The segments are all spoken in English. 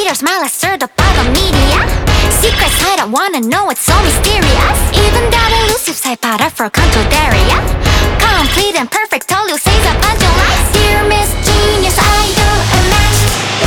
see their smile, I stirred up by the media. Secret side, I wanna know, it's so mysterious. Even that elusive side, para for control area. Complete and perfect, all you say is a bunch of lies. Dear Miss Genius, idol unmatched.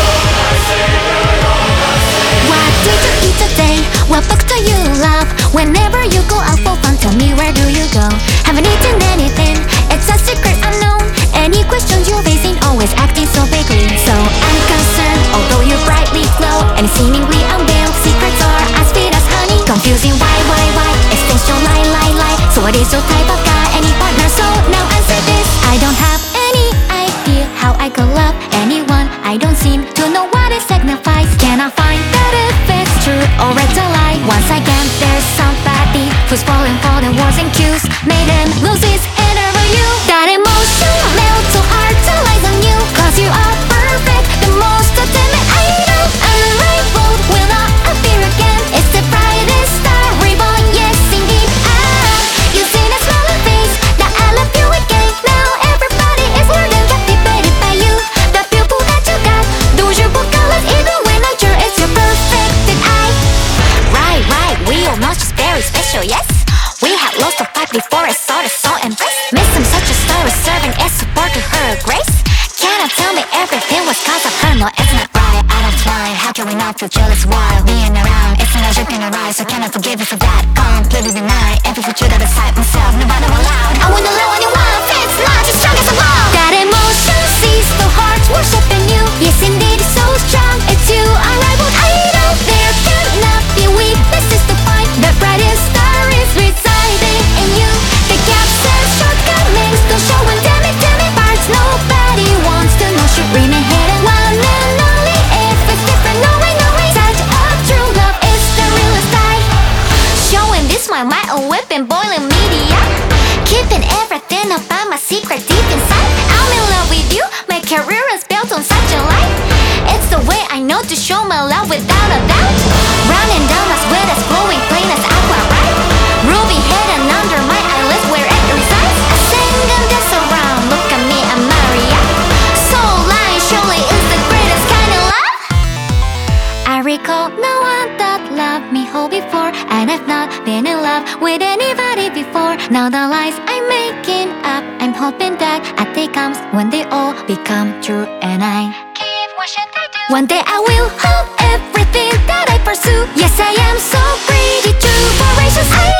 What did you eat today? What books do you love? Whenever you go out for fun, tell me where do you go? Haven't eaten anything, it's a secret unknown. Any questions you're facing, always acting so vaguely. So I'm concerned, although you brightly glow, and seemingly unveiled secrets are as sweet as honey. Confusing why, extension lie. So what is your type of guy? Any partner? So now answer this. I don't have any idea how I could love anyone. I don't seem to know what it signifies. Can I find that if it's true or it's a lie? Once again, there's somebody who's falling for the words and cues, made him lose his interview. That emotion melts so hard to lies on you, cause you are perfect, the most ultimate idol. Unrivaled will not appear again. It's the brightest star reborn, yes indeed. You see that smiling face, that I love you again. Now everybody is more than captivated by you. The pupil that you got, those your book colors, even when I'm sure it's your perfected eye. Right, we all know she's very special, yes. We had lost a fight before I saw the soul embrace. Miss him such a star, serving as support to her grace. Cannot tell me everything was cause of her, no it's not right. I don't try, how can we not feel jealous while being around? It's not a drip in her eyes, so cannot forgive you for that. Completely deny every future that I cite myself, nobody allowed. I wouldn't allow anyone, it's not as strong as a love. That emotion sees the heart's worshiping you. Yes indeed, it's so strong, it's you, unrivaled idol. There cannot be weaknesses to find. The brightest star is residing in you. The gaps and shortcomings don't show and damn it parts nobody wants to know should remain hidden. One and only if it's different, no way such a true love is the realest I. Showing this my mind, a whipping boiling media, keeping everything about my secret deep inside. I'm in love with you, my career is built on such a light. It's the way I know to show my love without a doubt. Running down my sweat as flowing plain as aqua, right? Ruby hidden under my eyelids where it resides. I sing and dance around, look at me, I'm Maria. Soul line surely is the greatest kind of love. I recall no one that loved me whole before, and I've not been in love with anybody before. Now the lies I'm making up, I'm hoping that a day comes when they all become true, and I keep wishing they do. One day I will hold everything that I pursue. Yes, I am so pretty, true, voracious.